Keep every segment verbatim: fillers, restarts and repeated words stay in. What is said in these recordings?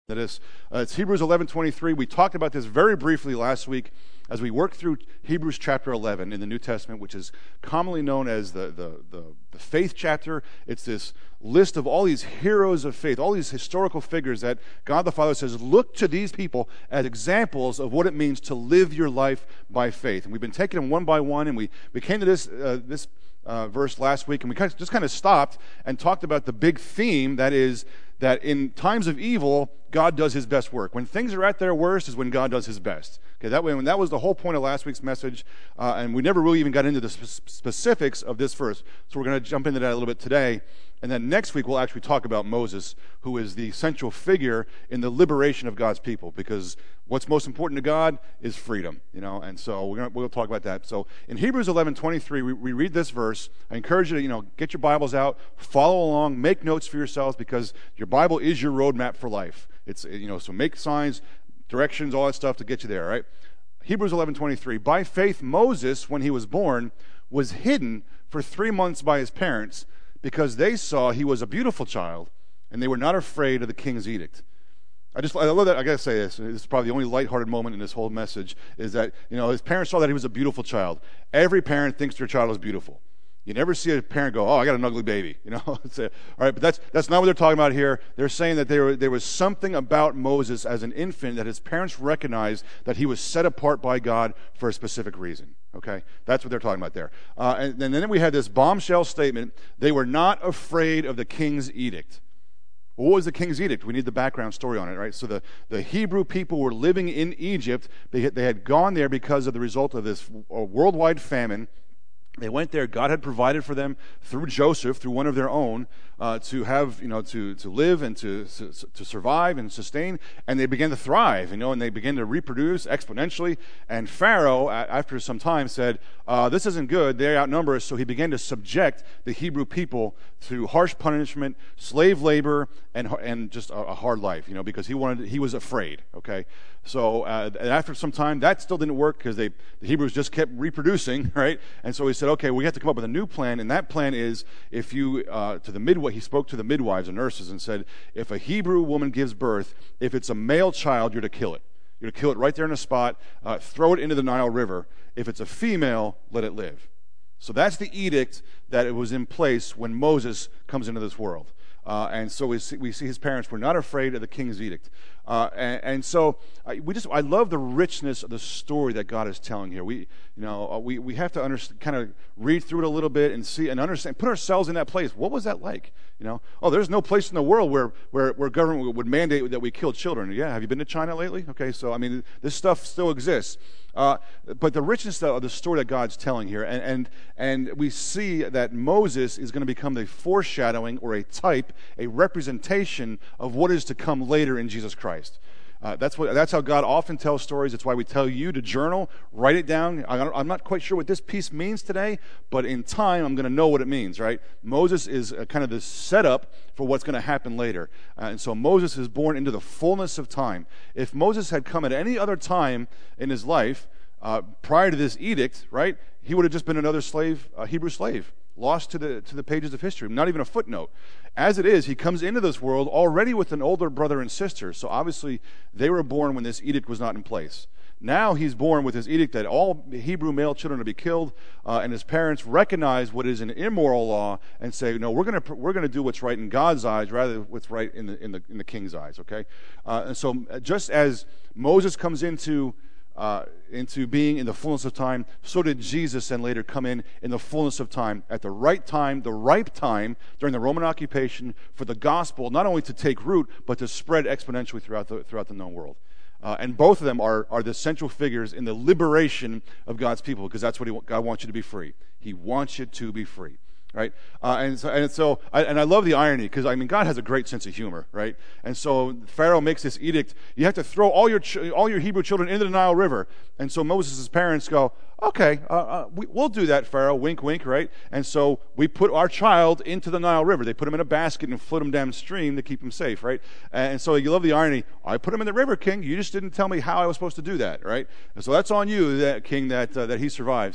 That is, uh, it's Hebrews eleven twenty-three. We talked about this very briefly last week as we worked through Hebrews chapter eleven in the New Testament, which is commonly known as the, the, the, the faith chapter. It's this list of all these heroes of faith, all these historical figures that God the Father says, look to these people as examples of what it means to live your life by faith. And we've been taking them one by one, and we, we came to this uh, this uh, verse last week, and we kind of, just kind of stopped and talked about the big theme, that is, that in times of evil, God does his best work. When things are at their worst is when God does his best. Okay, that way, when that was the whole point of last week's message, uh, and we never really even got into the sp- specifics of this verse. So we're going to jump into that a little bit today. And then next week, we'll actually talk about Moses, who is the central figure in the liberation of God's people, because what's most important to God is freedom, you know, and so we're gonna, we'll talk about that. So in Hebrews eleven twenty-three, we, we read this verse. I encourage you to, you know, get your Bibles out, follow along, make notes for yourselves, because your Bible is your roadmap for life. It's, you know, so make signs, directions, all that stuff to get you there, right? Hebrews eleven twenty-three, by faith Moses, when he was born, was hidden for three months by his parents, because they saw he was a beautiful child, and they were not afraid of the king's edict. I just, I love that. I got to say this. This is probably the only lighthearted moment in this whole message, is that, you know, his parents saw that he was a beautiful child. Every parent thinks their child is beautiful. You never see a parent go, oh, I got an ugly baby, you know. All right, but that's that's not what they're talking about here. They're saying that there, there was something about Moses as an infant that his parents recognized that he was set apart by God for a specific reason. Okay, that's what they're talking about there. Uh, and, and then we had this bombshell statement: they were not afraid of the king's edict. What was the king's edict? We need the background story on it, right? So the, the Hebrew people were living in Egypt. They, they had gone there because of the result of this worldwide famine. They went there. God had provided for them through Joseph, through one of their own, uh, to have, you know, to, to live and to, to to survive and sustain. And they began to thrive, you know, and they began to reproduce exponentially. And Pharaoh, after some time, said, uh, "This isn't good. They outnumber us." So he began to subject the Hebrew people to harsh punishment, slave labor, and and just a, a hard life, you know, because he wanted, he was afraid. Okay, so uh, and after some time, that still didn't work because they the Hebrews just kept reproducing, right? And so he said, okay, we have to come up with a new plan, and that plan is, if you, uh, to the midwife, he spoke to the midwives and nurses and said, if a Hebrew woman gives birth, if it's a male child, you're to kill it. You're to kill it right there in a spot, uh, throw it into the Nile River. If it's a female, let it live. So that's the edict that it was in place when Moses comes into this world. Uh, and so we see, we see his parents were not afraid of the king's edict. Uh, and, and so uh, we just, I love the richness of the story that God is telling here. We, you know, uh, we, we have to understand, kind of read through it a little bit and see and understand, put ourselves in that place. What was that like? You know, oh, there's no place in the world where, where, where government would mandate that we kill children. Yeah, have you been to China lately? Okay, so I mean, this stuff still exists. Uh, but the richness of the story that God's telling here, and, and and we see that Moses is going to become the foreshadowing or a type, a representation of what is to come later in Jesus Christ. Uh, that's what. That's how God often tells stories. It's why we tell you to journal, write it down. I, I'm not quite sure what this piece means today, but in time, I'm going to know what it means, right? Moses is a, kind of the setup for what's going to happen later. Uh, and so Moses is born into the fullness of time. If Moses had come at any other time in his life, uh, prior to this edict, right, he would have just been another slave, a Hebrew slave, lost to the to the pages of history, not even a footnote. As it is, he comes into this world already with an older brother and sister, so obviously they were born when this edict was not in place. Now he's born with this edict that all Hebrew male children are to be killed, uh, and his parents recognize what is an immoral law and say, no, we're going to we're going to do what's right in God's eyes rather than what's right in the in the in the king's eyes. Okay, uh, and so just as Moses comes into Uh, into being in the fullness of time, so did Jesus and later come in in the fullness of time, at the right time, the ripe time during the Roman occupation for the gospel, not only to take root, but to spread exponentially throughout the throughout the known world. Uh, and both of them are, are the central figures in the liberation of God's people, because that's what he, God wants you to be free. He wants you to be free. Right, uh, and so, and so, I, and I love the irony, because I mean, God has a great sense of humor, right? And so Pharaoh makes this edict: you have to throw all your ch- all your Hebrew children into the Nile River. And so Moses' parents go, "Okay, uh, uh, we, we'll do that, Pharaoh." Wink, wink, right? And so we put our child into the Nile River. They put him in a basket and float him downstream to keep him safe, right? And so you love the irony. I put him in the river, King. You just didn't tell me how I was supposed to do that, right? And so that's on you, that King, that uh, that he survives.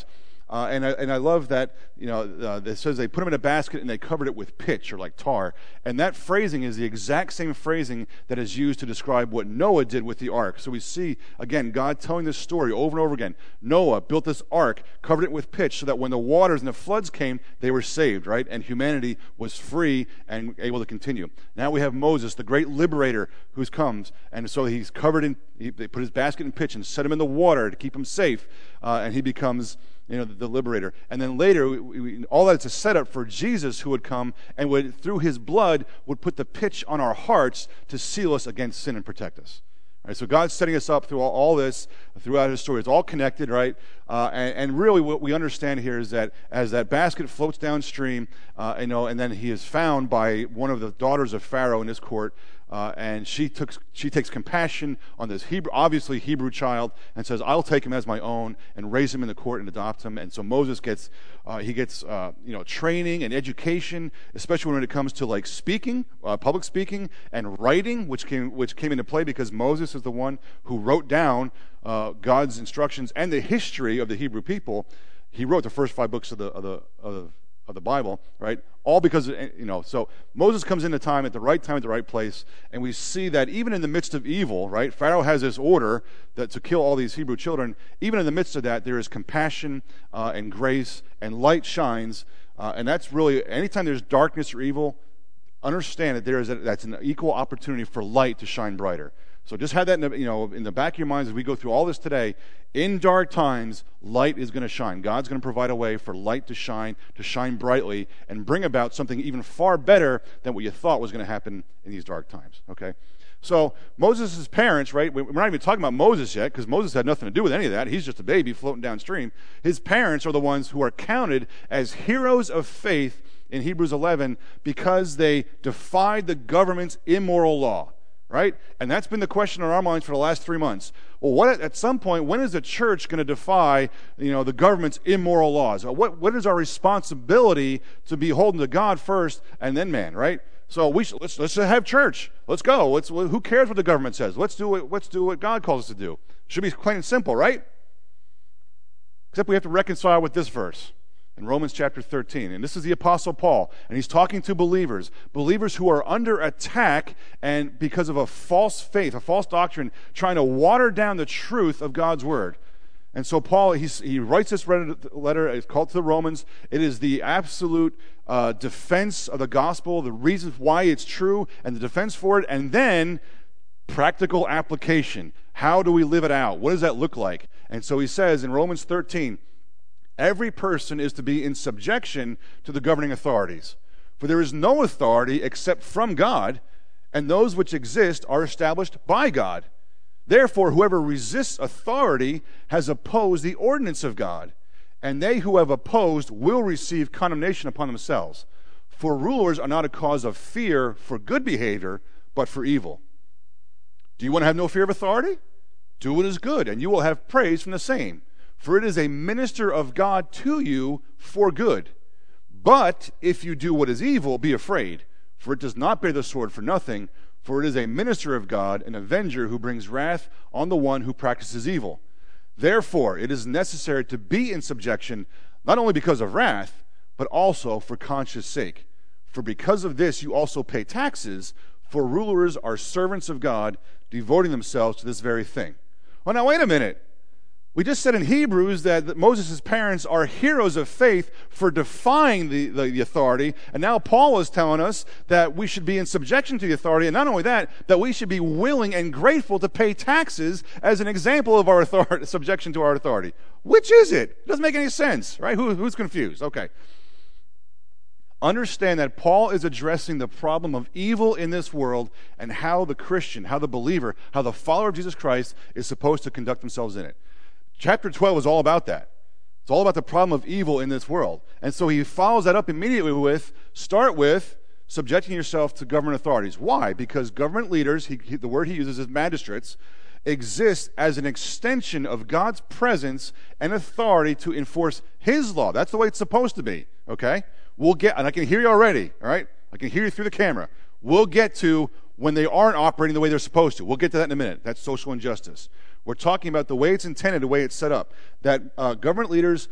Uh, and, I, and I love that, you know, uh, it says they put them in a basket and they covered it with pitch or like tar. And that phrasing is the exact same phrasing that is used to describe what Noah did with the ark. So we see, again, God telling this story over and over again. Noah built this ark, covered it with pitch so that when the waters and the floods came, they were saved, right? And humanity was free and able to continue. Now we have Moses, the great liberator who comes. And so he's covered in, he, they put his basket in pitch and set him in the water to keep him safe. Uh, and he becomes, you know, the, the liberator. And then later, we, we, all that's a setup for Jesus who would come and would, through his blood, would put the pitch on our hearts to seal us against sin and protect us. All right, so God's setting us up through all, all this, throughout his story. It's all connected, right? Uh, and, and really what we understand here is that as that basket floats downstream, uh, you know, and then he is found by one of the daughters of Pharaoh in his court, Uh, and she took she takes compassion on this Hebrew, obviously Hebrew child, and says, "I'll take him as my own and raise him in the court and adopt him." And so Moses gets uh, he gets uh, you know training and education, especially when it comes to like speaking, uh, public speaking, and writing, which came which came into play because Moses is the one who wrote down uh, God's instructions and the history of the Hebrew people. He wrote the first five books of the of the of the of the Bible, right? All because, you know, so Moses comes into time at the right time at the right place, and we see that even in the midst of evil, right? Pharaoh has this order that to kill all these Hebrew children. Even in the midst of that, there is compassion uh, and grace, and light shines, uh, and that's really, anytime there's darkness or evil, understand that there is a, that's an equal opportunity for light to shine brighter. So just have that in the, you know, in the back of your minds as we go through all this today. In dark times, light is going to shine. God's going to provide a way for light to shine, to shine brightly, and bring about something even far better than what you thought was going to happen in these dark times. Okay? So Moses' parents, right, we're not even talking about Moses yet, because Moses had nothing to do with any of that. He's just a baby floating downstream. His parents are the ones who are counted as heroes of faith in Hebrews eleven because they defied the government's immoral law. Right? And that's been the question in our minds for the last three months. Well, what at some point, when is the church going to defy, you know, the government's immoral laws? What what is our responsibility to be holding to God first and then man? Right? So we should, let's let's have church. Let's go. Let's who cares what the government says? Let's do what let's do what God calls us to do. Should be plain and simple, right? Except we have to reconcile with this verse. In Romans chapter thirteen. And this is the Apostle Paul. And he's talking to believers. Believers who are under attack and because of a false faith, a false doctrine, trying to water down the truth of God's word. And so Paul, he's, he writes this letter, it's called to the Romans. It is the absolute uh, defense of the gospel, the reasons why it's true, and the defense for it. And then practical application. How do we live it out? What does that look like? And so he says in Romans thirteen, every person is to be in subjection to the governing authorities. For there is no authority except from God, and those which exist are established by God. Therefore, whoever resists authority has opposed the ordinance of God, and they who have opposed will receive condemnation upon themselves. For rulers are not a cause of fear for good behavior, but for evil. Do you want to have no fear of authority? Do what is good, and you will have praise from the same. For it is a minister of God to you for good. But if you do what is evil, be afraid, for it does not bear the sword for nothing, for it is a minister of God, an avenger who brings wrath on the one who practices evil. Therefore, it is necessary to be in subjection, not only because of wrath, but also for conscience sake. For because of this you also pay taxes, for rulers are servants of God, devoting themselves to this very thing. Well, now wait a minute. We just said in Hebrews that, that Moses' parents are heroes of faith for defying the, the, the authority, and now Paul is telling us that we should be in subjection to the authority, and not only that, that we should be willing and grateful to pay taxes as an example of our authority, subjection to our authority. Which is it? It doesn't make any sense, right? Who, who's confused? Okay. Understand that Paul is addressing the problem of evil in this world and how the Christian, how the believer, how the follower of Jesus Christ is supposed to conduct themselves in it. Chapter twelve is all about that. It's all about the problem of evil in this world. And so he follows that up immediately with, start with subjecting yourself to government authorities. Why? Because government leaders, he, he, the word he uses is magistrates, exist as an extension of God's presence and authority to enforce his law. That's the way it's supposed to be, okay? We'll get, and I can hear you already, all right? I can hear you through the camera. We'll get to when they aren't operating the way they're supposed to. We'll get to that in a minute. That's social injustice. We're talking about the way it's intended, the way it's set up, that uh, government leaders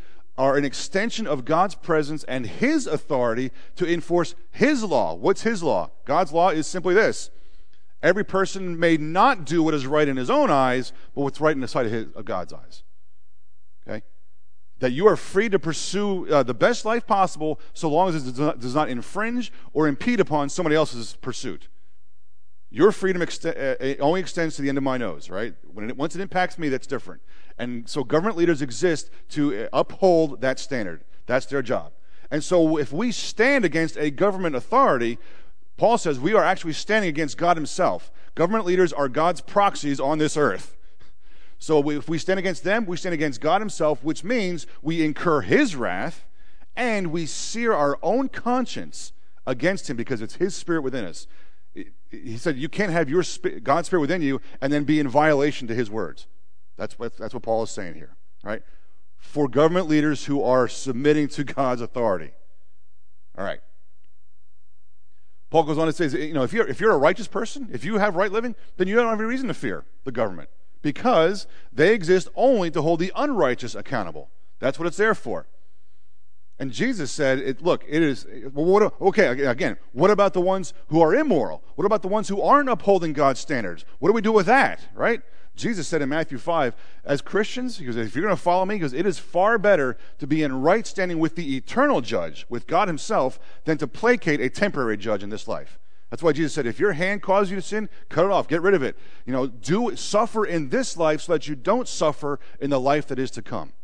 are an extension of God's presence and his authority to enforce his law. What's his law? God's law is simply this: every person may not do what is right in his own eyes, but what's right in the sight of, his, of God's eyes. Okay? That you are free to pursue uh, the best life possible so long as it does not, does not infringe or impede upon somebody else's pursuit. Your freedom ext- uh, only extends to the end of my nose, right? When it, once it impacts me, that's different. And so government leaders exist to uphold that standard. That's their job. And so if we stand against a government authority, Paul says we are actually standing against God himself. Government leaders are God's proxies on this earth. So we, if we stand against them, we stand against God himself, which means we incur his wrath and we sear our own conscience against him because it's his spirit within us. He said you can't have your spirit, God's spirit within you and then be in violation to his words. That's what, that's what Paul is saying here, right? For government leaders who are submitting to God's authority. All right. Paul goes on to say, you know, if you're, if you're a righteous person, if you have right living, then you don't have any reason to fear the government because they exist only to hold the unrighteous accountable. That's what it's there for. And Jesus said, it, look, it is, well, what, okay, again, what about the ones who are immoral? What about the ones who aren't upholding God's standards? What do we do with that, right? Jesus said in Matthew five, as Christians, he goes, if you're going to follow me, he goes, it is far better to be in right standing with the eternal judge, with God himself, than to placate a temporary judge in this life. That's why Jesus said, if your hand causes you to sin, cut it off, get rid of it. You know, do suffer in this life so that you don't suffer in the life that is to come.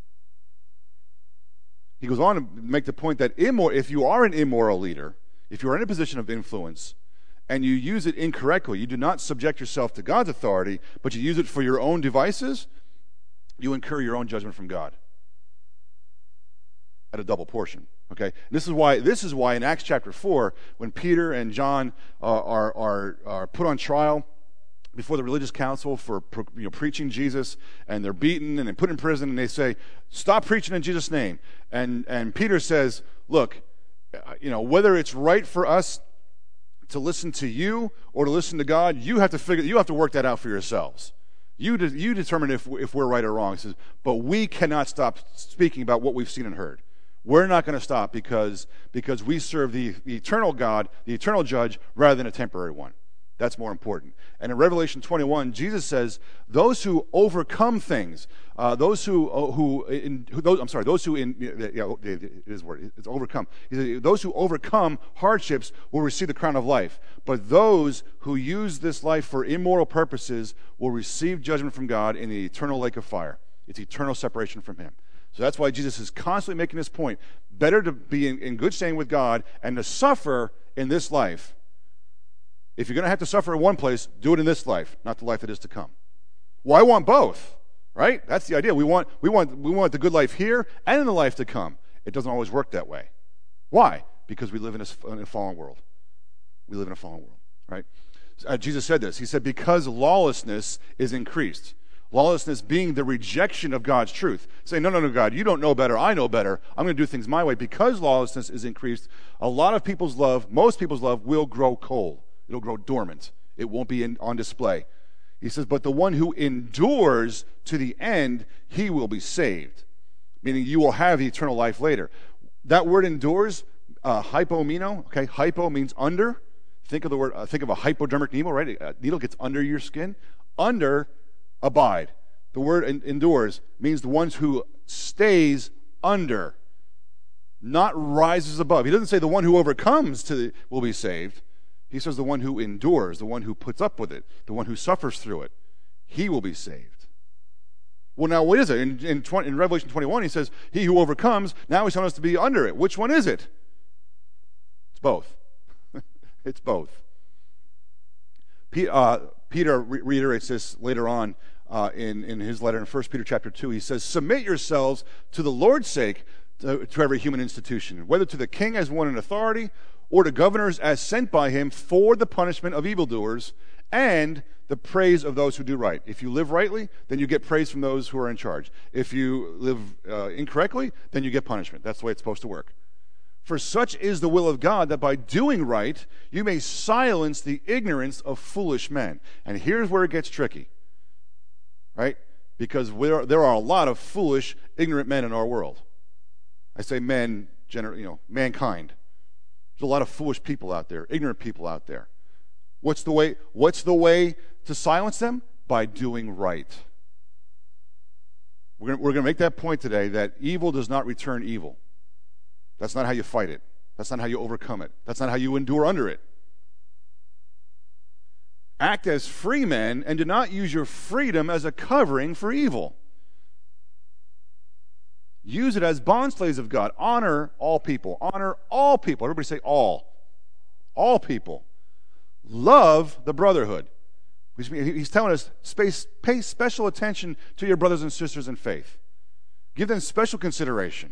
He goes on to make the point that immor- if you are an immoral leader, if you are in a position of influence, and you use it incorrectly, you do not subject yourself to God's authority, but you use it for your own devices, you incur your own judgment from God at a double portion. Okay, and this is why. This is why in Acts chapter four, when Peter and John uh, are are are put on trial before the religious council for you know, preaching Jesus, and they're beaten and they're put in prison, and they say, "Stop preaching in Jesus' name." And and Peter says, "Look, you know whether it's right for us to listen to you or to listen to God, you have to figure, you have to work that out for yourselves. You de- you determine if if we're right or wrong." He says, "But we cannot stop speaking about what we've seen and heard. We're not going to stop because because we serve the, the eternal God, the eternal judge, rather than a temporary one. That's more important." And in Revelation twenty-one, Jesus says, "Those who overcome things, uh, those who uh, who, in, who those, I'm sorry, those who in yeah, it is word it's overcome. He says, those who overcome hardships will receive the crown of life, but those who use this life for immoral purposes will receive judgment from God in the eternal lake of fire. It's eternal separation from Him." So that's why Jesus is constantly making this point: better to be in, in good standing with God and to suffer in this life. If you're going to have to suffer in one place, do it in this life, not the life that is to come. Well, I want both, right? That's the idea. We want, we want, we want the good life here and in the life to come. It doesn't always work that way. Why? Because we live in a, in a fallen world. We live in a fallen world, right? Uh, Jesus said this. He said, because lawlessness is increased. Lawlessness being the rejection of God's truth. Saying, no, no, no, God, you don't know better. I know better. I'm going to do things my way. Because lawlessness is increased, a lot of people's love, most people's love, will grow cold. It'll grow dormant. It won't be in, on display. He says, but the one who endures to the end, he will be saved. Meaning you will have eternal life later. That word endures, uh, hypomeno, okay? Hypo means under. Think of the word, uh, think of a hypodermic needle, right? A needle gets under your skin. Under, abide. The word en- endures means the ones who stays under, not rises above. He doesn't say the one who overcomes to the, will be saved. He says the one who endures, the one who puts up with it, the one who suffers through it, he will be saved. Well, now what is it? In, in, twenty, in Revelation twenty-one, he says, he who overcomes, now he's telling us to be under it. Which one is it? It's both. It's both. P, uh, Peter re- reiterates this later on uh, in, in his letter in First Peter chapter two. He says, submit yourselves to the Lord's sake to, to every human institution, whether to the king as one in authority, or to governors as sent by him for the punishment of evildoers and the praise of those who do right. If you live rightly, then you get praise from those who are in charge. If you live uh, incorrectly, then you get punishment. That's the way it's supposed to work. For such is the will of God, that by doing right, you may silence the ignorance of foolish men. And here's where it gets tricky, right? Because there are, there are a lot of foolish, ignorant men in our world. I say men, gener- you know, mankind. There's a lot of foolish people out there, ignorant people out there. What's the way, what's the way to silence them? By doing right. We're going we're to make that point today, that evil does not return evil. That's not how you fight it. That's not how you overcome it. That's not how you endure under it. Act as free men and do not use your freedom as a covering for evil. Use it as bondslaves of God. Honor all people. Honor all people. Everybody say all. All people. Love the brotherhood. Which means he's telling us, space, pay special attention to your brothers and sisters in faith. Give them special consideration.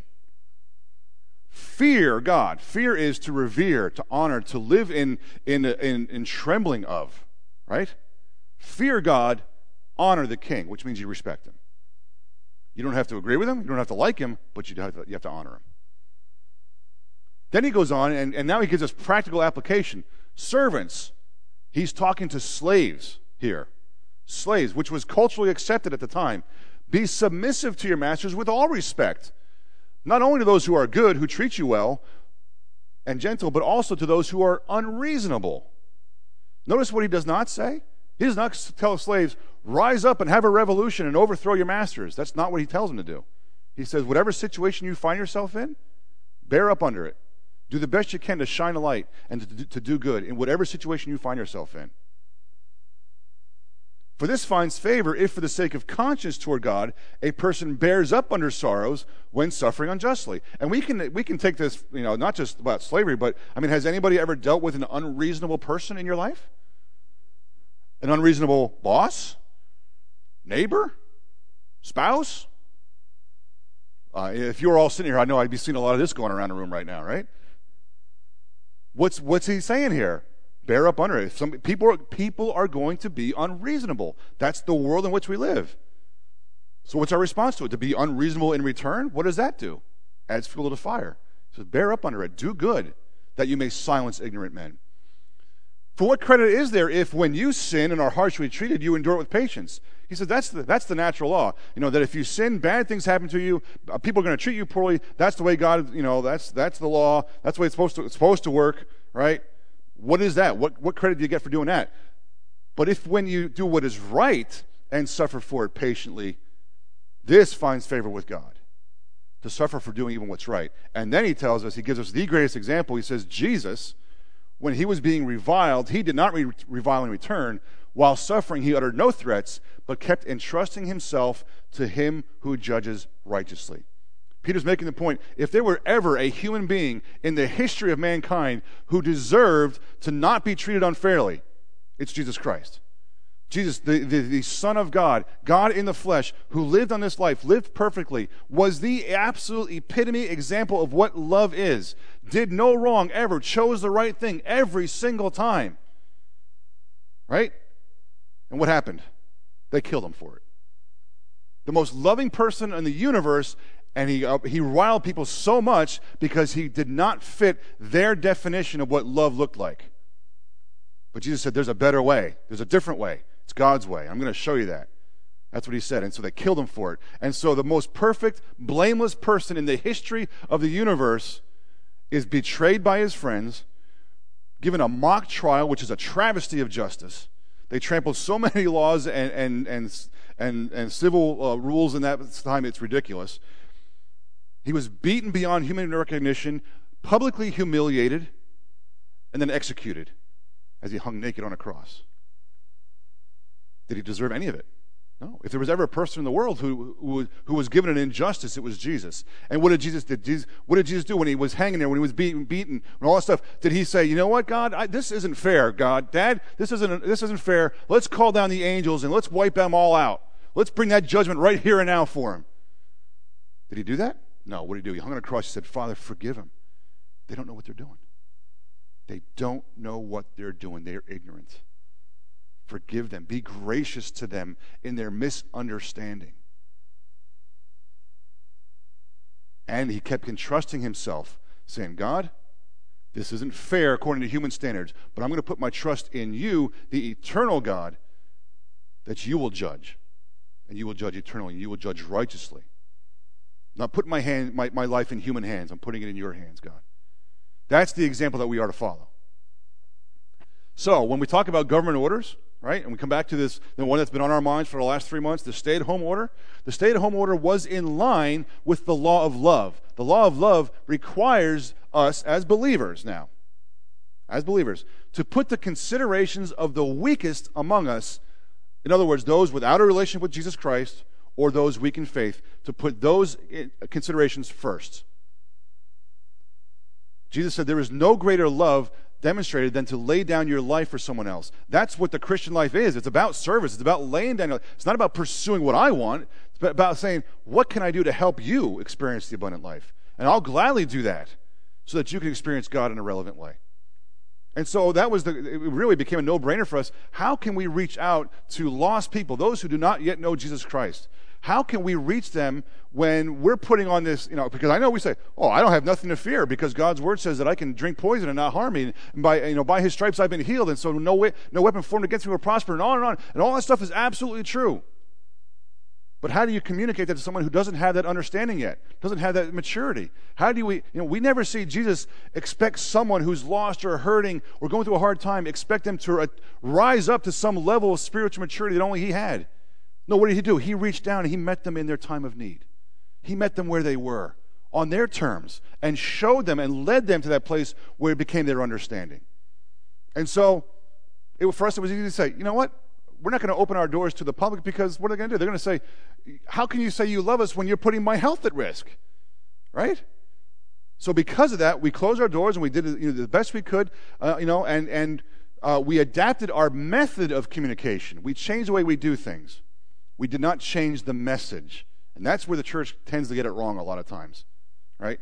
Fear God. Fear is to revere, to honor, to live in, in, in, in trembling of. Right? Fear God, honor the king, which means you respect him. You don't have to agree with him, you don't have to like him, but you have to, you have to honor him. Then he goes on, and, and now he gives us practical application. Servants, he's talking to slaves here. Slaves, which was culturally accepted at the time. Be submissive to your masters with all respect. Not only to those who are good, who treat you well and gentle, but also to those who are unreasonable. Notice what he does not say. He does not tell slaves, rise up and have a revolution and overthrow your masters. That's not what he tells them to do. He says, whatever situation you find yourself in, bear up under it. Do the best you can to shine a light and to, to, to do good in whatever situation you find yourself in. For this finds favor if, for the sake of conscience toward God, a person bears up under sorrows when suffering unjustly. And we can we can take this, you know, not just about slavery, but, I mean, has anybody ever dealt with an unreasonable person in your life? An unreasonable boss? Neighbor? Spouse? Uh, if you were all sitting here, I know I'd be seeing a lot of this going around the room right now, right? What's what's he saying here? Bear up under it. Some people, people are going to be unreasonable. That's the world in which we live. So what's our response to it? To be unreasonable in return? What does that do? Adds fuel to the fire. It says, bear up under it. Do good, that you may silence ignorant men. For what credit is there if, when you sin and are harshly treated, you endure it with patience? He said that's the, that's the natural law. You know, that if you sin, bad things happen to you, uh, people are going to treat you poorly. That's the way God, you know, that's that's the law. That's the way it's supposed to, it's supposed to work, right? What is that? What, what credit do you get for doing that? But if when you do what is right and suffer for it patiently, this finds favor with God. To suffer for doing even what's right. And then he tells us, he gives us the greatest example. He says, Jesus, when he was being reviled, he did not re- revile in return. While suffering, he uttered no threats, but kept entrusting himself to him who judges righteously. Peter's making the point, if there were ever a human being in the history of mankind who deserved to not be treated unfairly, it's Jesus Christ. Jesus, the, the, the Son of God, God in the flesh, who lived on this life, lived perfectly, was the absolute epitome example of what love is. Did no wrong ever, chose the right thing every single time. Right? And what happened? They killed him for it. The most loving person in the universe, and he uh, he riled people so much because he did not fit their definition of what love looked like. But Jesus said, there's a better way. There's a different way. It's God's way. I'm going to show you that. That's what he said. And so they killed him for it. And so the most perfect, blameless person in the history of the universe is betrayed by his friends, given a mock trial, which is a travesty of justice. They trampled so many laws and and and and, and civil uh, rules in that time, it's ridiculous. He was beaten beyond human recognition, publicly humiliated, and then executed as he hung naked on a cross. Did he deserve any of it? No. If there was ever a person in the world who, who, who was given an injustice, it was Jesus. And what did Jesus do? Jesus, what did Jesus do when he was hanging there, when he was beaten, beaten, and all that stuff? Did he say, you know what, God, I, this isn't fair, God, Dad, this isn't this isn't fair. Let's call down the angels and let's wipe them all out. Let's bring that judgment right here and now for him. Did he do that? No. What did he do? He hung on a cross. He said, Father, forgive them. They don't know what they're doing. They don't know what they're doing. They are ignorant. Forgive them. Be gracious to them in their misunderstanding. And he kept entrusting himself, saying, God, this isn't fair according to human standards, but I'm going to put my trust in you, the eternal God, that you will judge. And you will judge eternally, and you will judge righteously. not putting my, hand, my, my life in human hands. I'm putting it in your hands, God. That's the example that we are to follow. So when we talk about government orders, right, and we come back to this, the one that's been on our minds for the last three months, the stay-at-home order, the stay-at-home order was in line with the law of love. The law of love requires us as believers now, as believers, to put the considerations of the weakest among us, in other words, those without a relationship with Jesus Christ or those weak in faith, to put those considerations first. Jesus said there is no greater love demonstrated than to lay down your life for someone else. That's what the Christian life is. It's about service. It's about laying down your life. It's not about pursuing what I want. It's about saying, what can I do to help you experience the abundant life? And I'll gladly do that so that you can experience God in a relevant way. And so that was the, it really became a no-brainer for us. How can we reach out to lost people, those who do not yet know Jesus Christ? How can we reach them when we're putting on this, you know, because I know we say, oh, I don't have nothing to fear because God's word says that I can drink poison and not harm me. And by, you know, by his stripes I've been healed, and so no, way, no weapon formed against me will prosper, and on and on. And all that stuff is absolutely true. But how do you communicate that to someone who doesn't have that understanding yet, doesn't have that maturity? How do we, you know, we never see Jesus expect someone who's lost or hurting or going through a hard time, expect them to uh, rise up to some level of spiritual maturity that only he had. No, what did he do? He reached down and he met them in their time of need. He met them where they were, on their terms, and showed them and led them to that place where it became their understanding. And so, it, for us, it was easy to say, you know what? We're not going to open our doors to the public because what are they going to do? They're going to say, how can you say you love us when you're putting my health at risk? Right? So because of that, we closed our doors and we did, you know, the best we could, uh, you know, and, and uh, we adapted our method of communication. We changed the way we do things. We did not change the message. And that's where the church tends to get it wrong a lot of times, right?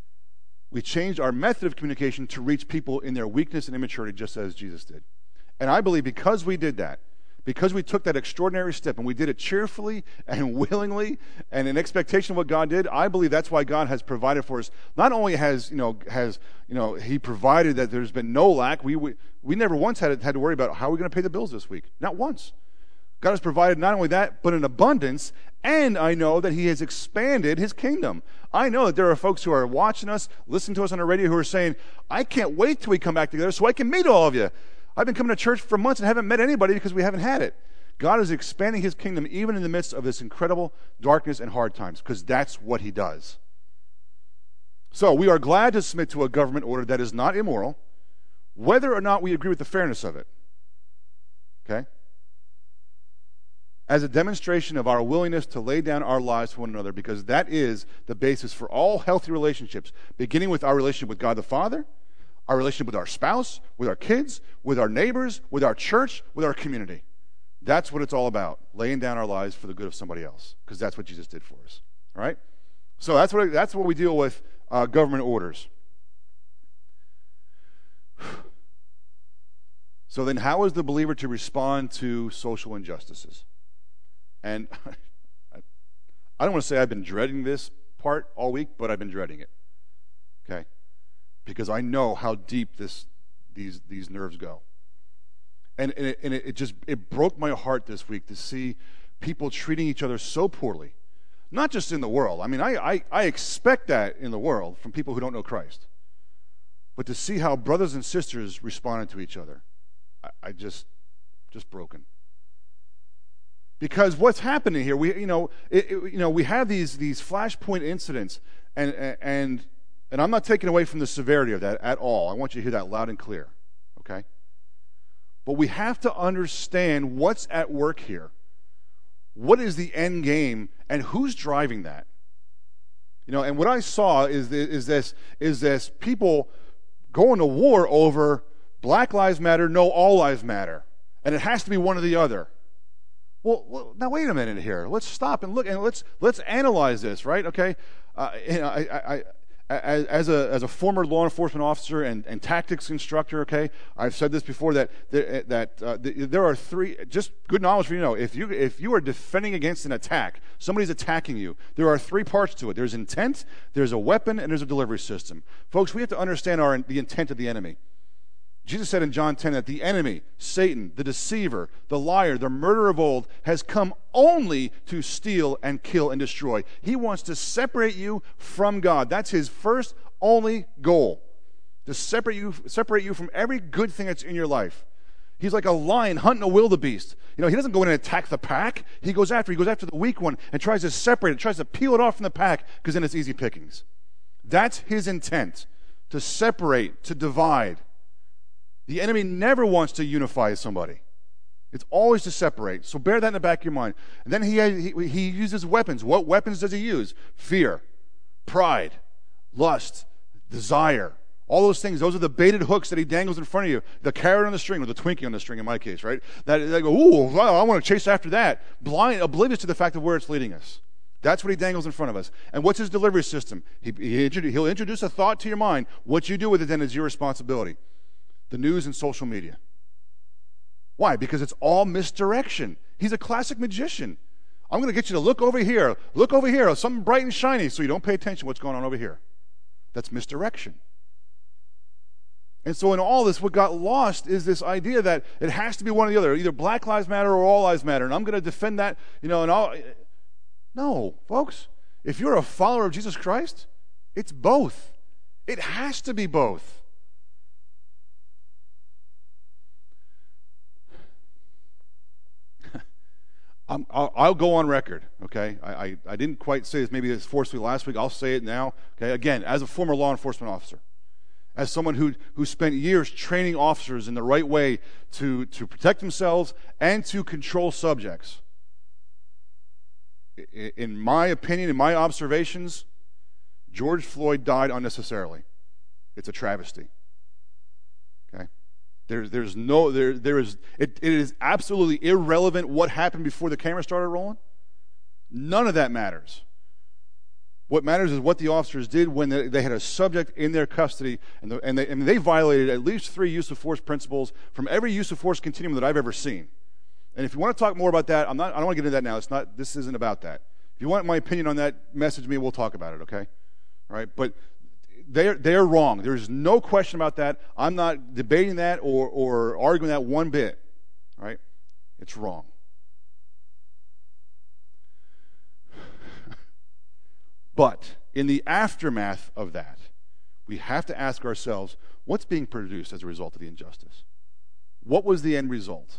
We changed our method of communication to reach people in their weakness and immaturity, just as Jesus did. And I believe because we did that, because we took that extraordinary step and we did it cheerfully and willingly and in expectation of what God did, I believe that's why God has provided for us. Not only has, you know, has, you know, he provided that there's been no lack. We we, we never once had, had to worry about how are we going to pay the bills this week. Not once. God has provided not only that, but an abundance, and I know that he has expanded his kingdom. I know that there are folks who are watching us, listening to us on the radio, who are saying, I can't wait till we come back together so I can meet all of you. I've been coming to church for months and haven't met anybody because we haven't had it. God is expanding his kingdom even in the midst of this incredible darkness and hard times, because that's what he does. So we are glad to submit to a government order that is not immoral, whether or not we agree with the fairness of it. Okay? As a demonstration of our willingness to lay down our lives for one another, because that is the basis for all healthy relationships, beginning with our relationship with God the Father, our relationship with our spouse, with our kids, with our neighbors, with our church, with our community. That's what it's all about, laying down our lives for the good of somebody else, because that's what Jesus did for us. All right? So that's what, that's what we deal with uh, government orders. So then how is the believer to respond to social injustices? And I don't want to say I've been dreading this part all week, but I've been dreading it. Okay? Because I know how deep this these these nerves go. And, and, it, and it just it broke my heart this week to see people treating each other so poorly. Not just in the world. I mean, I, I, I expect that in the world from people who don't know Christ. But to see how brothers and sisters responded to each other, I, I just just broken. Because what's happening here, we you know it, it, you know we have these these flashpoint incidents, and and and I'm not taking away from the severity of that at all. I want you to hear that loud and clear, okay? But we have to understand what's at work here. What is the end game, and who's driving that? You know, and what I saw is this, is this is this people going to war over Black Lives Matter, no, all lives matter, and it has to be one or the other. Well, well, now wait a minute here. Let's stop and look, and let's let's analyze this, right? Okay, uh, you know, I, I, I, as a as a former law enforcement officer and, and tactics instructor, okay, I've said this before that there, that uh, there are three. Just good knowledge for you to know. If you if you are defending against an attack, somebody's attacking you. There are three parts to it. There's intent, there's a weapon, and there's a delivery system. Folks, we have to understand our the intent of the enemy. Jesus said in John ten that the enemy, Satan, the deceiver, the liar, the murderer of old, has come only to steal and kill and destroy. He wants to separate you from God. That's his first, only goal. To separate you, separate you from every good thing that's in your life. He's like a lion hunting a wildebeest. You know, he doesn't go in and attack the pack. He goes after, he goes after the weak one and tries to separate it, tries to peel it off from the pack, because then it's easy pickings. That's his intent, to separate, to divide. The enemy never wants to unify somebody. It's always to separate. So bear that in the back of your mind. And then he, he, he uses weapons. What weapons does he use? Fear, pride, lust, desire. All those things, those are the baited hooks that he dangles in front of you. The carrot on the string, or the Twinkie on the string in my case, right? That they go, ooh, well, I want to chase after that. Blind, oblivious to the fact of where it's leading us. That's what he dangles in front of us. And what's his delivery system? He, he, he'll introduce a thought to your mind. What you do with it then is your responsibility. The news and social media. Why? Because it's all misdirection. He's a classic magician. I'm going to get you to look over here, look over here, something bright and shiny, so you don't pay attention to what's going on over here. That's misdirection. And so in all this, what got lost is this idea that it has to be one or the other, either Black Lives Matter or All Lives Matter, and I'm going to defend that, you know, and all. No, folks, if you're a follower of Jesus Christ, it's both. It has to be both. I'm, I'll, I'll go on record, okay? I, I, I didn't quite say this maybe this forcefully last week. I'll say it now, okay? Again, as a former law enforcement officer, as someone who, who spent years training officers in the right way to, to protect themselves and to control subjects. In my opinion, in my observations, George Floyd died unnecessarily. It's a travesty. Okay? There's, there's no, there, there is, it, it is absolutely irrelevant what happened before the camera started rolling. None of that matters. What matters is what the officers did when they, they had a subject in their custody, and, the, and, they, and they violated at least three use of force principles from every use of force continuum that I've ever seen. And if you want to talk more about that, I'm not, I don't want to get into that now. It's not, this isn't about that. If you want my opinion on that, message me, we'll talk about it, okay? All right? But they're, they're wrong. There's no question about that. I'm not debating that or, or arguing that one bit, all right? It's wrong. But in the aftermath of that, we have to ask ourselves, what's being produced as a result of the injustice? What was the end result?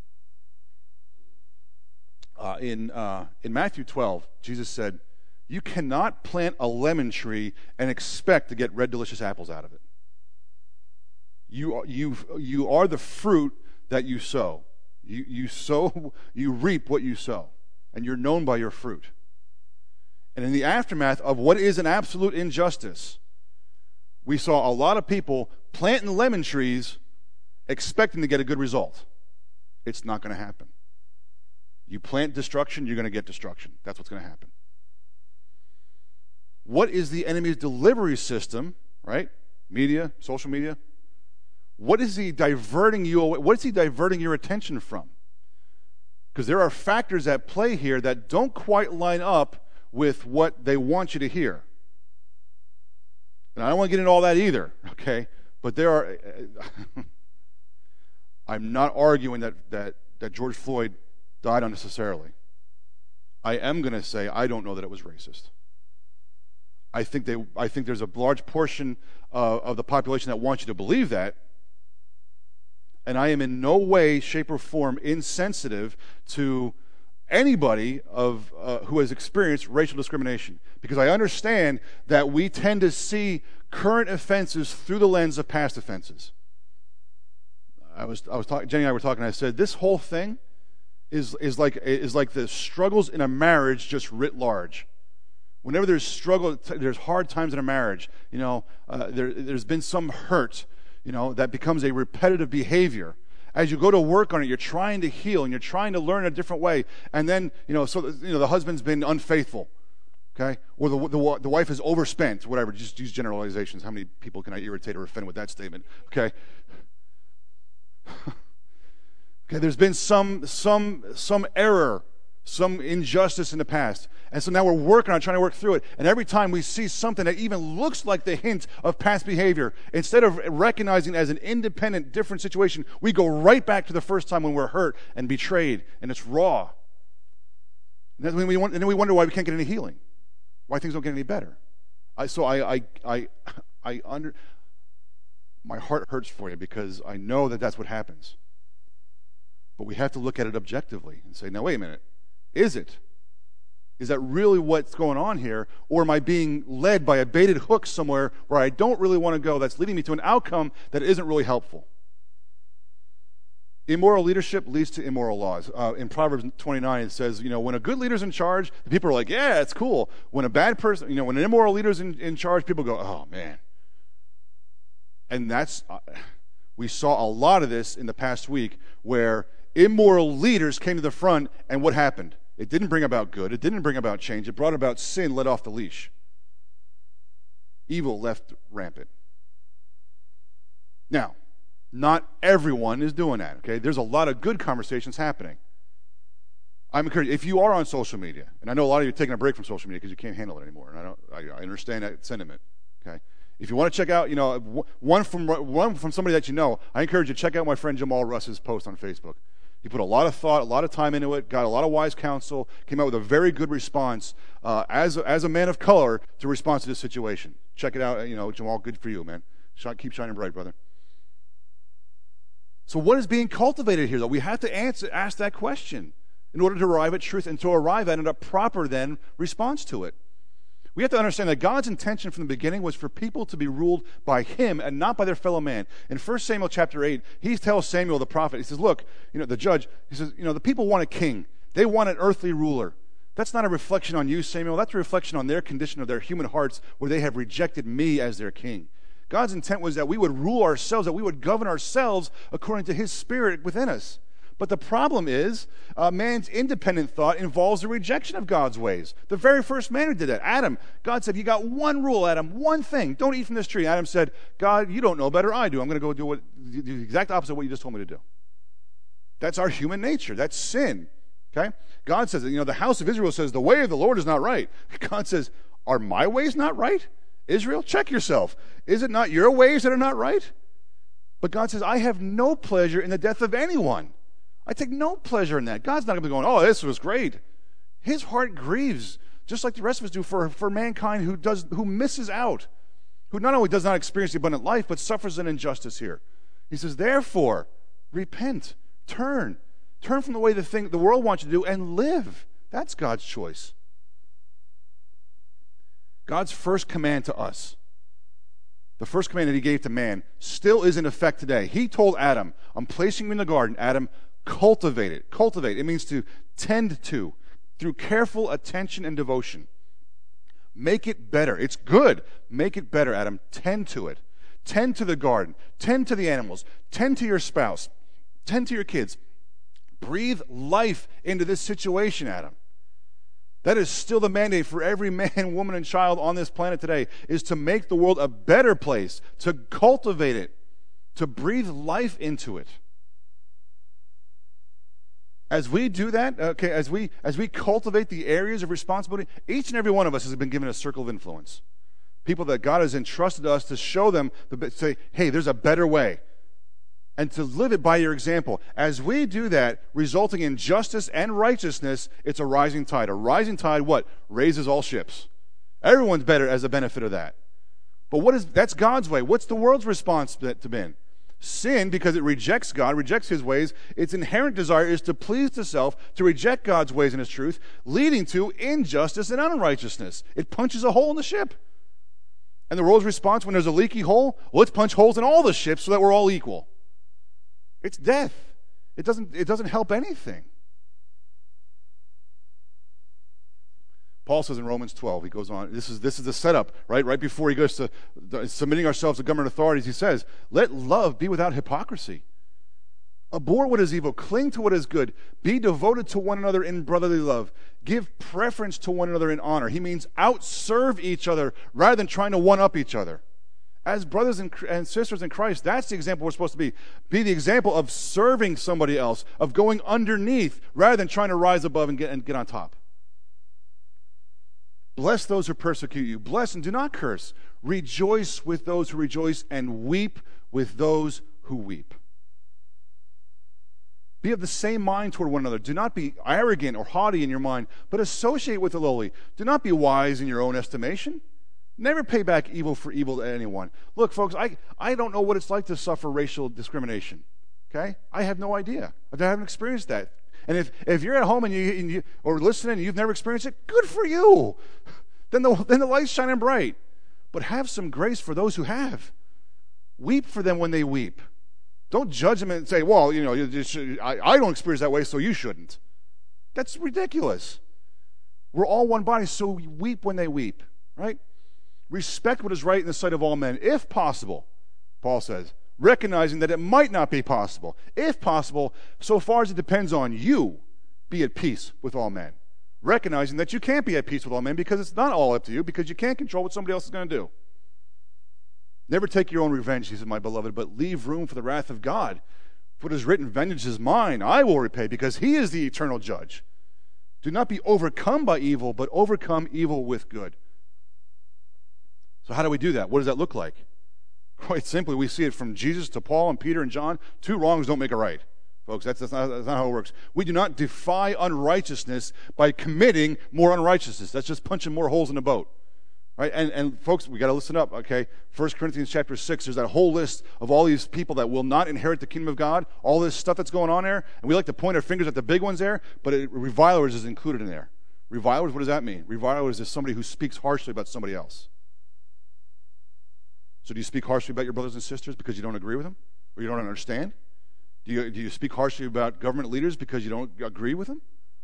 Uh, in, uh, in Matthew twelve, Jesus said, you cannot plant a lemon tree and expect to get red, delicious apples out of it. You are, you, you are the fruit that you sow. You, you sow, you reap what you sow, and you're known by your fruit. And in the aftermath of what is an absolute injustice, we saw a lot of people planting lemon trees expecting to get a good result. It's not going to happen. You plant destruction, you're going to get destruction. That's what's going to happen. What is the enemy's delivery system, right? Media, social media. What is he diverting you away? What is he diverting your attention from? Because there are factors at play here that don't quite line up with what they want you to hear. And I don't want to get into all that either, okay? But there are, I'm not arguing that, that, that George Floyd died unnecessarily. I am going to say I don't know that it was racist. I think they, I think there's a large portion uh, of the population that wants you to believe that, and I am in no way, shape, or form insensitive to anybody of uh, who has experienced racial discrimination, because I understand that we tend to see current offenses through the lens of past offenses. I was I was talking, Jenny and I were talking. I said this whole thing is is like is like the struggles in a marriage just writ large. Whenever there's struggle, there's hard times in a marriage. You know, uh, there there's been some hurt. You know, that becomes a repetitive behavior. As you go to work on it, you're trying to heal and you're trying to learn a different way. And then, you know, so you know the husband's been unfaithful, okay, or the the, the wife is overspent, whatever. Just use generalizations. How many people can I irritate or offend with that statement? Okay. Okay. There's been some some some error, some injustice in the past, And so now we're working on trying to work through it. And every time we see something that even looks like the hint of past behavior, instead of recognizing it as an independent, different situation, we go right back to the first time when we're hurt and betrayed, and it's raw. And then we, want, and then we wonder why we can't get any healing, why things don't get any better. I, so I, I, I, I under, my heart hurts for you because I know that that's what happens. But we have to look at it objectively and say, now wait a minute, is it? Is that really what's going on here? Or am I being led by a baited hook somewhere where I don't really want to go, that's leading me to an outcome that isn't really helpful? Immoral leadership leads to immoral laws. Uh, in Proverbs twenty-nine, it says, you know, when a good leader's in charge, the people are like, yeah, it's cool. When a bad person, you know, when an immoral leader's in, in charge, people go, oh, man. And that's, uh, we saw a lot of this in the past week where immoral leaders came to the front, and what happened? It didn't bring about good. It didn't bring about change. It brought about sin let off the leash. Evil left rampant. Now, not everyone is doing that, okay? There's a lot of good conversations happening. I'm encouraged, if you are on social media, and I know a lot of you are taking a break from social media because you can't handle it anymore, and I don't, I, I understand that sentiment, okay? If you want to check out, you know, one from one from somebody that you know, I encourage you to check out my friend Jamal Russ's post on Facebook. He put a lot of thought, a lot of time into it, got a lot of wise counsel, came out with a very good response uh, as, a, as a man of color to respond to this situation. Check it out, you know, Jamal, good for you, man. Shine, keep shining bright, brother. So what is being cultivated here, though? We have to answer, ask that question in order to arrive at truth and to arrive at a proper, then, response to it. We have to understand that God's intention from the beginning was for people to be ruled by Him and not by their fellow man. In First Samuel chapter eight, He tells Samuel the prophet, He says, look, you know, the judge, He says, you know, the people want a king. They want an earthly ruler. That's not a reflection on you, Samuel. That's a reflection on their condition of their human hearts where they have rejected me as their king. God's intent was that we would rule ourselves, that we would govern ourselves according to His Spirit within us. But the problem is, uh, man's independent thought involves the rejection of God's ways. The very first man who did that, Adam, God said, you got one rule, Adam, one thing. Don't eat from this tree. Adam said, God, you don't know better, I do. I'm going to go do, what, do the exact opposite of what you just told me to do. That's our human nature. That's sin. Okay? God says, you know, the house of Israel says, the way of the Lord is not right. God says, are my ways not right? Israel, check yourself. Is it not your ways that are not right? But God says, I have no pleasure in the death of anyone. I take no pleasure in that. God's not going to be going, oh, this was great. His heart grieves, just like the rest of us do, for, for mankind who does who misses out, who not only does not experience the abundant life, but suffers an injustice here. He says, therefore, repent, turn. Turn from the way the thing the world wants you to do and live. That's God's choice. God's first command to us, the first command that He gave to man, still is in effect today. He told Adam, I'm placing you in the garden. Adam, cultivate it. Cultivate. It means to tend to, through careful attention and devotion. Make it better. It's good. Make it better, Adam. Tend to it. Tend to the garden. Tend to the animals. Tend to your spouse. Tend to your kids. Breathe life into this situation, Adam. That is still the mandate for every man, woman, and child on this planet today, is to make the world a better place, to cultivate it, to breathe life into it. As we do that, okay, as we as we cultivate the areas of responsibility, each and every one of us has been given a circle of influence. People that God has entrusted us to show them, to say, hey, there's a better way. And to live it by your example. As we do that, resulting in justice and righteousness, it's a rising tide. A rising tide, what? Raises all ships. Everyone's better as a benefit of that. But what is that's God's way. What's the world's response to been? Sin, because it rejects God, rejects His ways, its inherent desire is to please the self, to reject God's ways and His truth, leading to injustice and unrighteousness. It punches a hole in the ship. And the world's response when there's a leaky hole, well, let's punch holes in all the ships so that we're all equal. It's death. It doesn't, it doesn't help anything. Paul says in Romans twelve, he goes on, this is this is the setup, right? Right before he goes to the, submitting ourselves to government authorities, he says, let love be without hypocrisy. Abhor what is evil, cling to what is good, be devoted to one another in brotherly love, give preference to one another in honor. He means outserve each other rather than trying to one-up each other. As brothers and, and sisters in Christ, that's the example we're supposed to be. Be the example of serving somebody else, of going underneath rather than trying to rise above and get, and get on top. Bless those who persecute you. Bless and do not curse. Rejoice with those who rejoice, and weep with those who weep. Be of the same mind toward one another. Do not be arrogant or haughty in your mind, but associate with the lowly. Do not be wise in your own estimation. Never pay back evil for evil to anyone. Look, folks, I, I don't know what it's like to suffer racial discrimination. Okay? I have no idea. I haven't experienced that. And if, if you're at home and you, and you or listening and you've never experienced it, good for you. Then the, then the light's shining bright. But have some grace for those who have. Weep for them when they weep. Don't judge them and say, well, you know, you just, I, I don't experience that way, so you shouldn't. That's ridiculous. We're all one body, so we weep when they weep, right? Respect what is right in the sight of all men, if possible, Paul says, recognizing that it might not be possible. If possible, so far as it depends on you, be at peace with all men. Recognizing that you can't be at peace with all men because it's not all up to you, because you can't control what somebody else is going to do. Never take your own revenge, he said, my beloved, but leave room for the wrath of God. For it is written, vengeance is mine, I will repay, because he is the eternal judge. Do not be overcome by evil, but overcome evil with good. So how do we do that? What does that look like? Quite simply, we see it from Jesus to Paul and Peter and John. Two wrongs don't make a right. Folks, that's, that's, not, that's not how it works. We do not defy unrighteousness by committing more unrighteousness. That's just punching more holes in the boat. Right? And, and folks, we got to listen up, okay? First Corinthians chapter six, there's that whole list of all these people that will not inherit the kingdom of God, all this stuff that's going on there, and we like to point our fingers at the big ones there, but it, revilers is included in there. Revilers, what does that mean? Revilers is somebody who speaks harshly about somebody else. So do you speak harshly about your brothers and sisters because you don't agree with them? Or you don't understand? Do you, do you speak harshly about government leaders because you don't agree with them?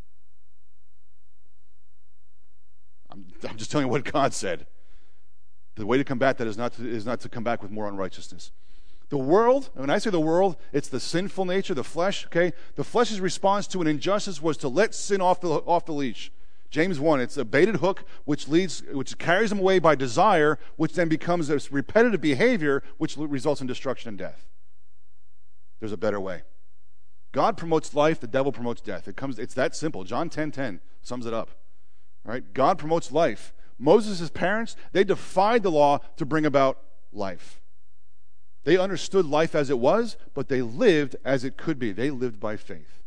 I'm, I'm just telling you what God said. The way to combat that is not to, is not to come back with more unrighteousness. The world, when I say the world, it's the sinful nature, the flesh, okay? The flesh's response to an injustice was to let sin off the, off the leash. James one, it's a baited hook which leads, which carries them away by desire, which then becomes a repetitive behavior which results in destruction and death. There's a better way. God promotes life, the devil promotes death. It comes, it's that simple. John ten ten sums it up. Right? God promotes life. Moses' parents, they defied the law to bring about life. They understood life as it was, but they lived as it could be. They lived by faith.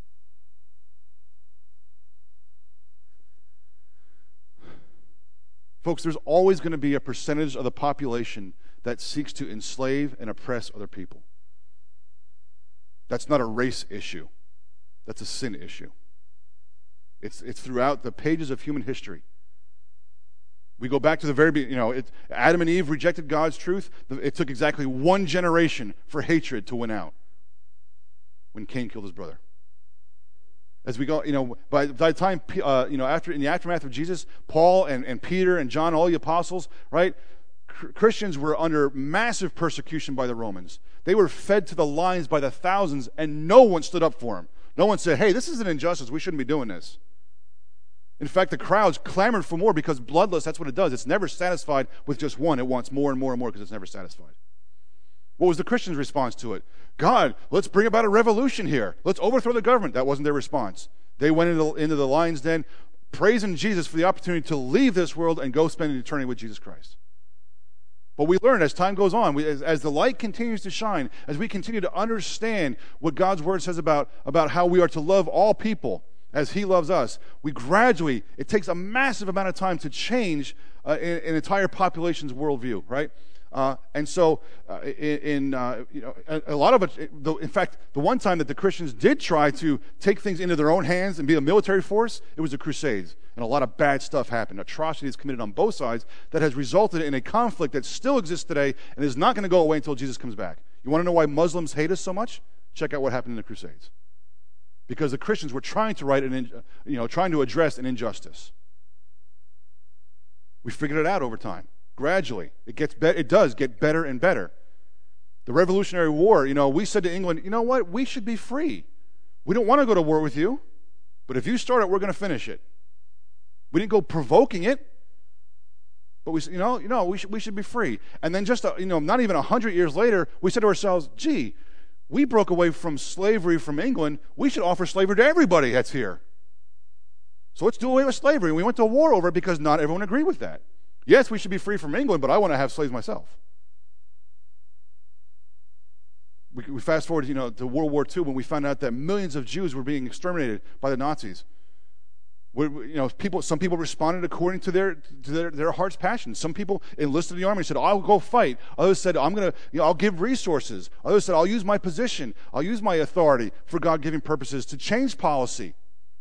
Folks, there's always going to be a percentage of the population that seeks to enslave and oppress other people. That's not a race issue. That's a sin issue. It's, it's throughout the pages of human history. We go back to the very beginning. You know, it, Adam and Eve rejected God's truth. It took exactly one generation for hatred to win out when Cain killed his brother. As we go, you know, by, by the time, uh, you know, after in the aftermath of Jesus, Paul and, and Peter and John, all the apostles, right? Christians were under massive persecution by the Romans. They were fed to the lions by the thousands, and no one stood up for them. No one said, hey, this is an injustice. We shouldn't be doing this. In fact, the crowds clamored for more because bloodlust, that's what it does. It's never satisfied with just one. It wants more and more and more because it's never satisfied. What was the Christians' response to it? God, let's bring about a revolution here. Let's overthrow the government. That wasn't their response. They went into, into the lion's den, praising Jesus for the opportunity to leave this world and go spend an eternity with Jesus Christ. But we learn as time goes on, we, as, as the light continues to shine, as we continue to understand what God's Word says about, about how we are to love all people as He loves us, we gradually, it takes a massive amount of time to change uh, an, an entire population's worldview, right? Uh, and so, uh, in, in uh, you know, a, a lot of it, the, in fact, the one time that the Christians did try to take things into their own hands and be a military force, it was the Crusades. And a lot of bad stuff happened, atrocities committed on both sides that has resulted in a conflict that still exists today and is not going to go away until Jesus comes back. You want to know why Muslims hate us so much? Check out what happened in the Crusades. Because the Christians were trying to write an, you know, trying to address an injustice. We figured it out over time. Gradually, it gets be- it does get better and better. The Revolutionary War, you know, we said to England, you know what, we should be free. We don't want to go to war with you, but if you start it, we're going to finish it. We didn't go provoking it, but we said, you know, you know, we should we should be free. And then just, a, you know, not even a hundred years later, we said to ourselves, gee, we broke away from slavery from England. We should offer slavery to everybody that's here. So let's do away with slavery. And we went to war over it because not everyone agreed with that. Yes, we should be free from England, but I want to have slaves myself. We, we fast forward, you know, to World War Two when we found out that millions of Jews were being exterminated by the Nazis. We, you know, people. Some people responded according to their to their, their heart's passion. Some people enlisted in the army and said, "I'll go fight." Others said, "I'm going to, you know, I'll give resources." Others said, "I'll use my position. I'll use my authority for God-given purposes to change policy."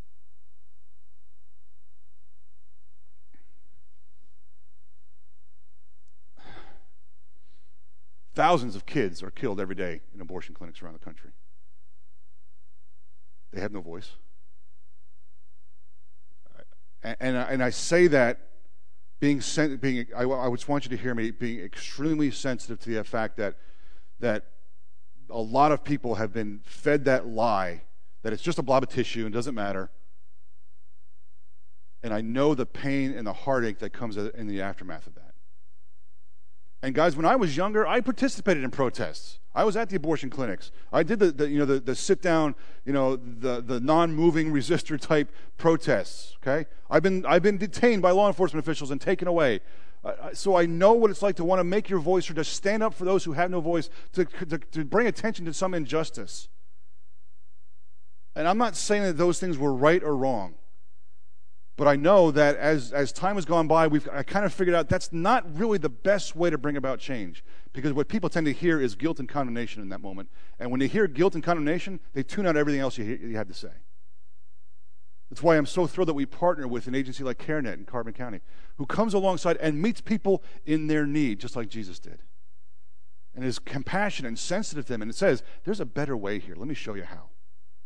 Thousands of kids are killed every day in abortion clinics around the country. They have no voice. And, and, I, and I say that being, sen- being I, I just want you to hear me, being extremely sensitive to the fact that, that a lot of people have been fed that lie that it's just a blob of tissue and doesn't matter. And I know the pain and the heartache that comes in the aftermath of that. And guys, when I was younger, I participated in protests. I was at the abortion clinics. I did the, the you know the, the sit down, you know, the, the non-moving resistor type protests. Okay, I've been I've been detained by law enforcement officials and taken away. Uh, so I know what it's like to want to make your voice or to stand up for those who have no voice, to, to to bring attention to some injustice. And I'm not saying that those things were right or wrong. But I know that as, as time has gone by, we've I kind of figured out that's not really the best way to bring about change. Because what people tend to hear is guilt and condemnation in that moment. And when they hear guilt and condemnation, they tune out everything else you, you have to say. That's why I'm so thrilled that we partner with an agency like CareNet in Carbon County, who comes alongside and meets people in their need, just like Jesus did. And is compassionate and sensitive to them. And it says, there's a better way here. Let me show you how.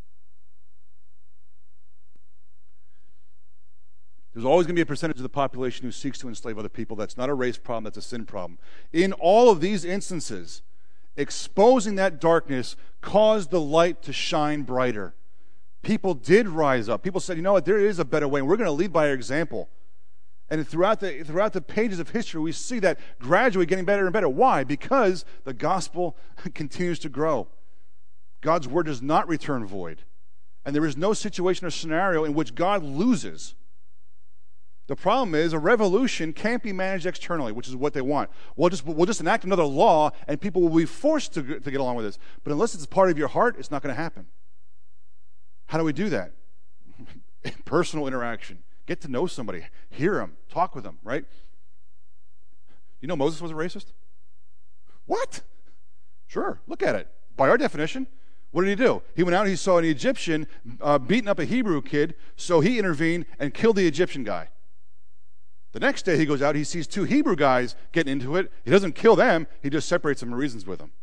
There's always going to be a percentage of the population who seeks to enslave other people. That's not a race problem, that's a sin problem. In all of these instances, exposing that darkness caused the light to shine brighter. People did rise up. People said, you know what, there is a better way, and we're going to lead by our example. And throughout the, throughout the pages of history, we see that gradually getting better and better. Why? Because the gospel continues to grow. God's word does not return void. And there is no situation or scenario in which God loses. The problem is a revolution can't be managed externally, which is what they want. We'll just, we'll just enact another law, and people will be forced to, to get along with this. But unless it's part of your heart, it's not going to happen. How do we do that? Personal interaction. Get to know somebody. Hear them. Talk with them, right? You know Moses was a racist? What? Sure. Look at it. By our definition, what did he do? He went out and he saw an Egyptian uh, beating up a Hebrew kid, so he intervened and killed the Egyptian guy. The next day he goes out, he sees two Hebrew guys getting into it. He doesn't kill them, he just separates them and reasons with them.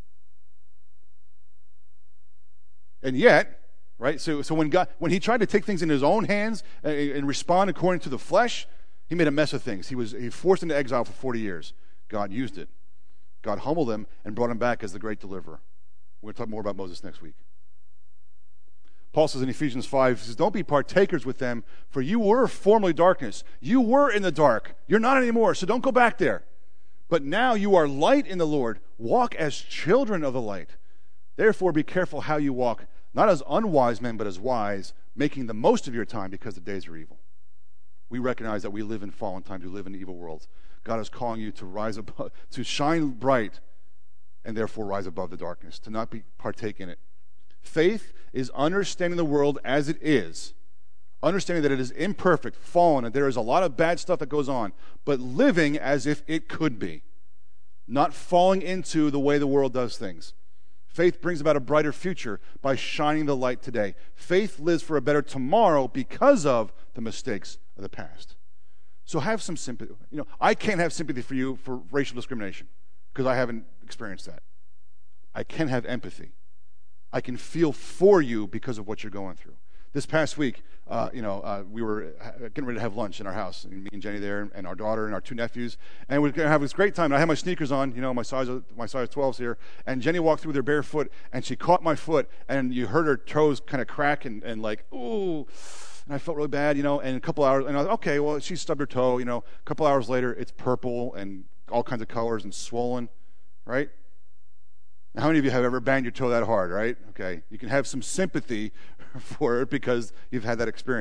And yet, right, so, so when God, when he tried to take things in his own hands and, and respond according to the flesh, he made a mess of things. He was he forced into exile for forty years. God used it. God humbled him and brought him back as the great deliverer. We're going to talk more about Moses next week. Paul says in Ephesians five, he says, don't be partakers with them, for you were formerly darkness. You were in the dark. You're not anymore, so don't go back there. But now you are light in the Lord. Walk as children of the light. Therefore be careful how you walk, not as unwise men, but as wise, making the most of your time because the days are evil. We recognize that we live in fallen times. We live in evil worlds. God is calling you to rise above, to shine bright, and therefore rise above the darkness, to not be partake in it. Faith is understanding the world as it is, understanding that it is imperfect, fallen, and there is a lot of bad stuff that goes on, but living as if it could be, not falling into the way the world does things. Faith brings about a brighter future by shining the light today. Faith lives for a better tomorrow because of the mistakes of the past. So have some sympathy. You know, I can't have sympathy for you for racial discrimination because I haven't experienced that. I can have empathy. I can feel for you because of what you're going through. This past week, uh, you know, uh, we were getting ready to have lunch in our house, and me and Jenny there, and our daughter and our two nephews, and we were going to have this great time. And I had my sneakers on, you know, my size, my size twelves here, and Jenny walked through with her bare foot, and she caught my foot, and you heard her toes kind of crack, and, and like, ooh, and I felt really bad, you know. And a couple hours, and I was okay, well, she stubbed her toe, you know. A couple hours later, it's purple and all kinds of colors and swollen, right? How many of you have ever banged your toe that hard, right? Okay, you can have some sympathy for it because you've had that experience.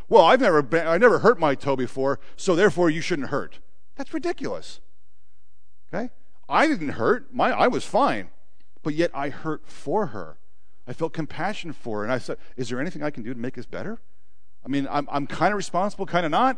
Well, I've never been, I never hurt my toe before, so therefore you shouldn't hurt. That's ridiculous. Okay? I didn't hurt. My I was fine. But yet I hurt for her. I felt compassion for her. And I said, is there anything I can do to make this better? I mean, I'm I'm kind of responsible, kind of not.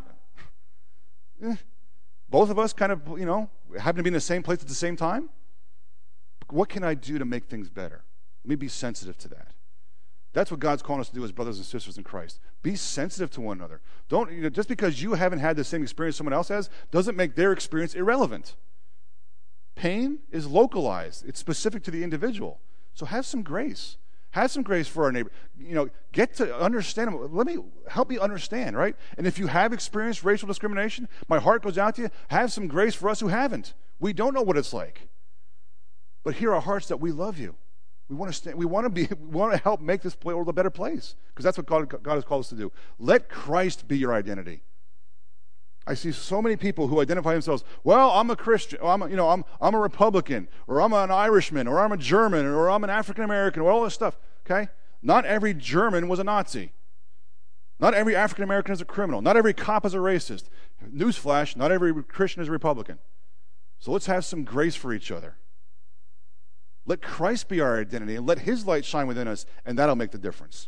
Eh. Both of us kind of, you know, happen to be in the same place at the same time. What can I do to make things better? Let me be sensitive to that. That's what God's calling us to do as brothers and sisters in Christ. Be sensitive to one another. Don't, you know, just because you haven't had the same experience someone else has doesn't make their experience irrelevant. Pain is localized. It's specific to the individual. So have some grace. Have some grace for our neighbor. You know, get to understand them. Let me help you understand, right? And if you have experienced racial discrimination, my heart goes out to you. Have some grace for us who haven't. We don't know what it's like. But here are hearts that we love you. We want to stand, we want to be we want to help make this world a better place, because that's what God, God has called us to do. Let Christ be your identity. I see so many people who identify themselves, well, I'm a Christian, or I'm a, you know, I'm I'm a Republican, or I'm an Irishman, or I'm a German, or I'm an African American, or all this stuff. Okay? Not every German was a Nazi. Not every African American is a criminal. Not every cop is a racist. Newsflash, not every Christian is a Republican. So let's have some grace for each other. Let Christ be our identity, and let his light shine within us, and that'll make the difference.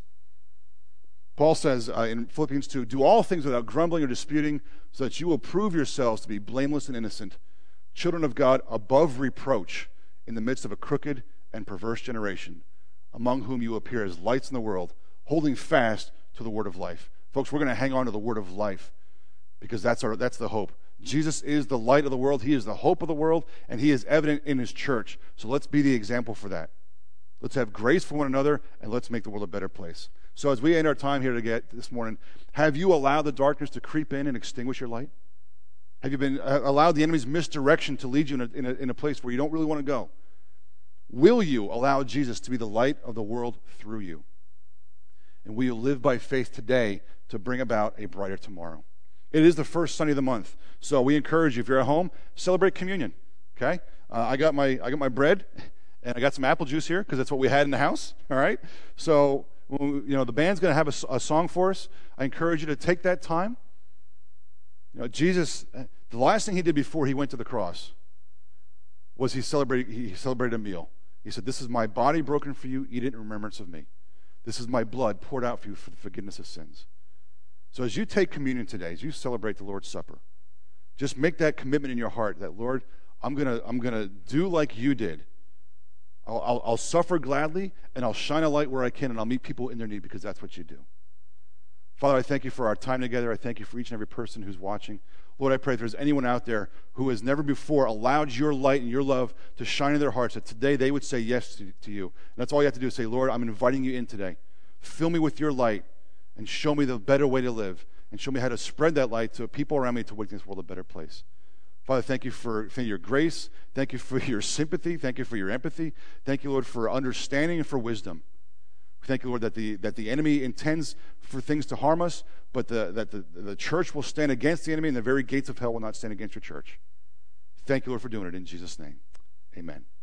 Paul says uh, in Philippians two, do all things without grumbling or disputing, so that you will prove yourselves to be blameless and innocent, children of God above reproach in the midst of a crooked and perverse generation, among whom you appear as lights in the world, holding fast to the word of life. Folks, we're going to hang on to the word of life, because that's our that's the hope. Jesus is the light of the world. He is the hope of the world, and he is evident in his church. So let's be the example for that. Let's have grace for one another, and let's make the world a better place. So as we end our time here to get this morning, have you allowed the darkness to creep in and extinguish your light? Have you been uh, allowed the enemy's misdirection to lead you in a, in, a, in a place where you don't really want to go? Will you allow Jesus to be the light of the world through you? And will you live by faith today to bring about a brighter tomorrow? It is the first Sunday of the month, so we encourage you, if you're at home, celebrate communion. Okay, uh, I got my I got my bread, and I got some apple juice here because that's what we had in the house. All right, so when we, you know the band's going to have a, a song for us. I encourage you to take that time. You know, Jesus, the last thing he did before he went to the cross was he celebrated he celebrated a meal. He said, "This is my body broken for you. Eat it in remembrance of me. This is my blood poured out for you for the forgiveness of sins." So as you take communion today, as you celebrate the Lord's Supper, just make that commitment in your heart that, Lord, I'm gonna I'm gonna do like you did. I'll, I'll, I'll suffer gladly, and I'll shine a light where I can, and I'll meet people in their need, because that's what you do. Father, I thank you for our time together. I thank you for each and every person who's watching. Lord, I pray if there's anyone out there who has never before allowed your light and your love to shine in their hearts, that today they would say yes to, to you. And that's all you have to do is say, Lord, I'm inviting you in today. Fill me with your light, and show me the better way to live, and show me how to spread that light to people around me to make this world a better place. Father, thank you for, for your grace. Thank you for your sympathy. Thank you for your empathy. Thank you, Lord, for understanding and for wisdom. Thank you, Lord, that the that the enemy intends for things to harm us, but the, that the, the church will stand against the enemy, and the very gates of hell will not stand against your church. Thank you, Lord, for doing it in Jesus' name. Amen.